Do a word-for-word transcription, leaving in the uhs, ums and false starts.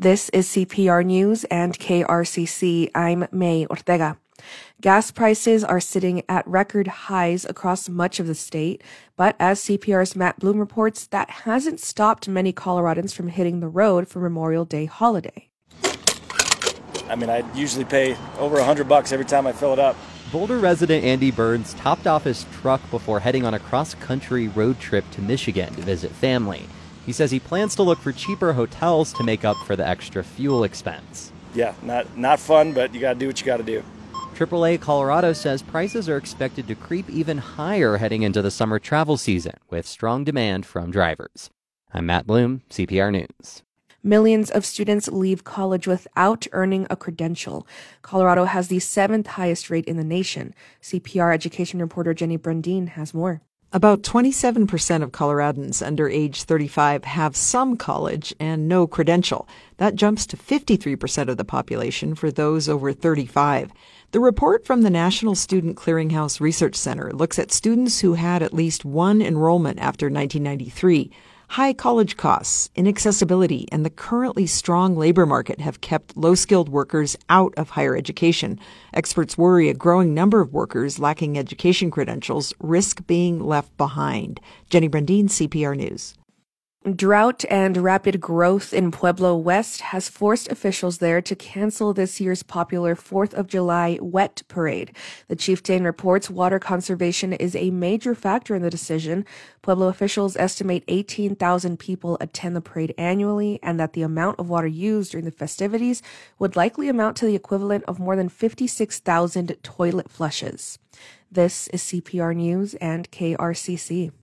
This is C P R News and K R C C. I'm May Ortega. Gas prices are sitting at record highs across much of the state, but as C P R's Matt Bloom reports, that hasn't stopped many Coloradans from hitting the road for Memorial Day holiday. I mean, I usually pay over a hundred bucks every time I fill it up. Boulder resident Andy Burns topped off his truck before heading on a cross-country road trip to Michigan to visit family. He says he plans to look for cheaper hotels to make up for the extra fuel expense. Yeah, not not fun, but you got to do what you got to do. triple A Colorado says prices are expected to creep even higher heading into the summer travel season, with strong demand from drivers. I'm Matt Bloom, C P R News. Millions of students leave college without earning a credential. Colorado has the seventh highest rate in the nation. C P R education reporter Jenny Brundin has more. About twenty-seven percent of Coloradans under age thirty-five have some college and no credential. That jumps to fifty-three percent of the population for those over thirty-five. The report from the National Student Clearinghouse Research Center looks at students who had at least one enrollment after nineteen ninety-three. High college costs, inaccessibility, and the currently strong labor market have kept low-skilled workers out of higher education. Experts worry a growing number of workers lacking education credentials risk being left behind. Jenny Brundin, C P R News. Drought and rapid growth in Pueblo West has forced officials there to cancel this year's popular fourth of July Wet Parade. The chieftain reports water conservation is a major factor in the decision. Pueblo officials estimate eighteen thousand people attend the parade annually, and that the amount of water used during the festivities would likely amount to the equivalent of more than fifty-six thousand toilet flushes. This is C P R News and K R C C.